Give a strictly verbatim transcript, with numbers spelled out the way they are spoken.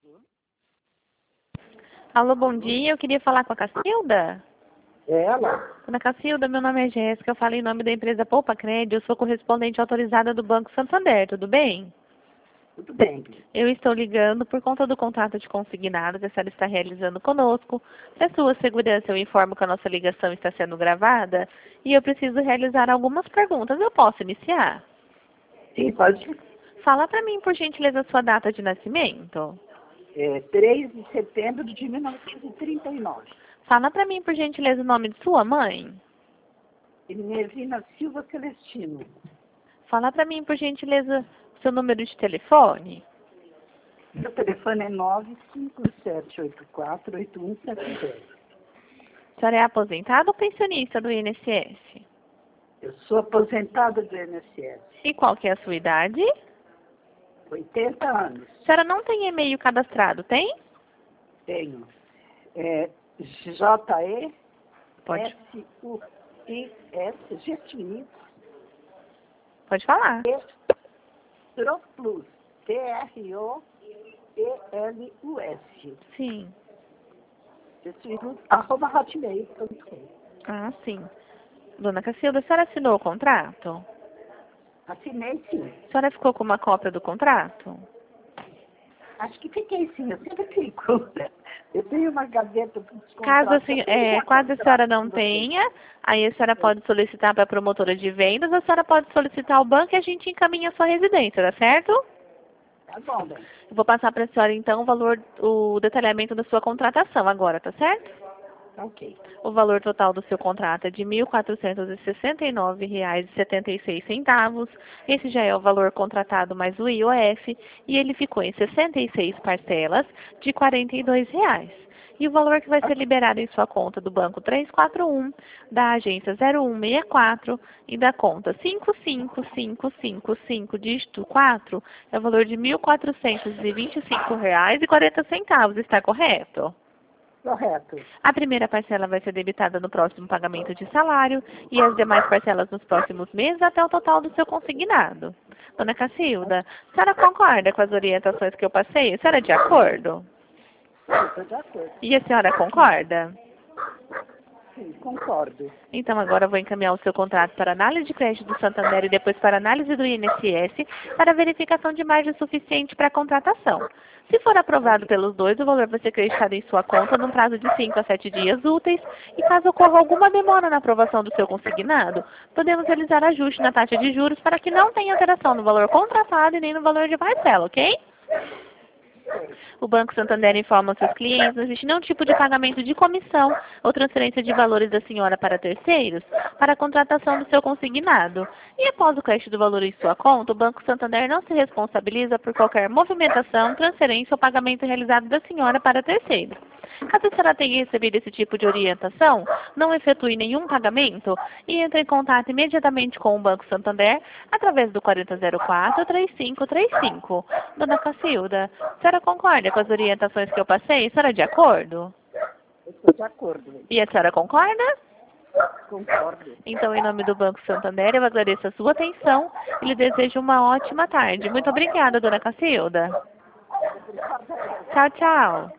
Alô, bom dia. Eu queria falar com a Cacilda. É ela? Dona Cacilda, meu nome é Jéssica. Eu falo em nome da empresa Poupa Crédito. Eu sou correspondente autorizada do Banco Santander. Tudo bem? Tudo bem. Eu estou ligando por conta do contrato de consignado que a senhora está realizando conosco. Para sua segurança, eu informo que a nossa ligação está sendo gravada e eu preciso realizar algumas perguntas. Eu posso iniciar? Sim, pode. Fala para mim, por gentileza, a sua data de nascimento. É três de setembro de mil novecentos e trinta e nove. Fala para mim, por gentileza, o nome de sua mãe. Nervina Silva Celestino. Fala para mim, por gentileza, o seu número de telefone. Meu telefone é nove cinco sete oito quatro oito um sete zero. A senhora é aposentada ou pensionista do I N S S? Eu sou aposentada do I N S S. E qual que é a sua idade? oitenta anos. A senhora não tem e-mail cadastrado, tem? Tenho. É J E Pode, S U I S, Getúlio, pode falar. Troplus, T R O P L U S. Sim. Getúlio, arroba hotmail ponto com. Ah, sim. Dona Cacilda, a senhora assinou o contrato? Assinei sim. A senhora ficou com uma cópia do contrato? Acho que fiquei sim, eu sempre fico. Eu tenho uma gaveta com os Caso contratos. assim, Eu tenho é, já caso a senhora contrato não com você. tenha, aí a senhora pode solicitar para a promotora de vendas, a senhora pode solicitar ao banco e a gente encaminha a sua residência, tá certo? Tá bom, bem. Eu vou passar para a senhora então o valor, o detalhamento da sua contratação agora, tá certo? Tá ok. O valor total do seu contrato é de mil quatrocentos e sessenta e nove reais e setenta e seis centavos. Esse já é o valor contratado mais o I O F e ele ficou em sessenta e seis parcelas de quarenta e dois reais. E o valor que vai ser liberado em sua conta do banco trezentos e quarenta e um, da agência zero um seis quatro e da conta cinco cinco cinco cinco cinco, dígito quatro, é o valor de mil quatrocentos e vinte e cinco reais e quarenta centavos. Está correto? Correto. A primeira parcela vai ser debitada no próximo pagamento de salário e as demais parcelas nos próximos meses até o total do seu consignado. Dona Cacilda, a senhora concorda com as orientações que eu passei? A senhora é de acordo? Estou de acordo. E a senhora concorda? Sim, concordo. Então agora eu vou encaminhar o seu contrato para análise de crédito do Santander e depois para análise do I N S S para verificação de margem suficiente para a contratação. Se for aprovado pelos dois, o valor vai ser creditado em sua conta num prazo de cinco a sete dias úteis e caso ocorra alguma demora na aprovação do seu consignado, podemos realizar ajuste na taxa de juros para que não tenha alteração no valor contratado e nem no valor de parcela, ok? O Banco Santander informa aos seus clientes não existe nenhum tipo de pagamento de comissão ou transferência de valores da senhora para terceiros para a contratação do seu consignado. E após o crédito do valor em sua conta, o Banco Santander não se responsabiliza por qualquer movimentação, transferência ou pagamento realizado da senhora para terceiros. Caso a senhora tenha recebido esse tipo de orientação, não efetue nenhum pagamento e entre em contato imediatamente com o Banco Santander através do quarenta zero quatro, três cinco três cinco. Dona Cacilda, a senhora concorda com as orientações que eu passei? A senhora é de acordo? Eu estou de acordo. Bem. E a senhora concorda? Concordo. Então, em nome do Banco Santander, eu agradeço a sua atenção e lhe desejo uma ótima tarde. Muito obrigada, Dona Cacilda. Tchau, tchau.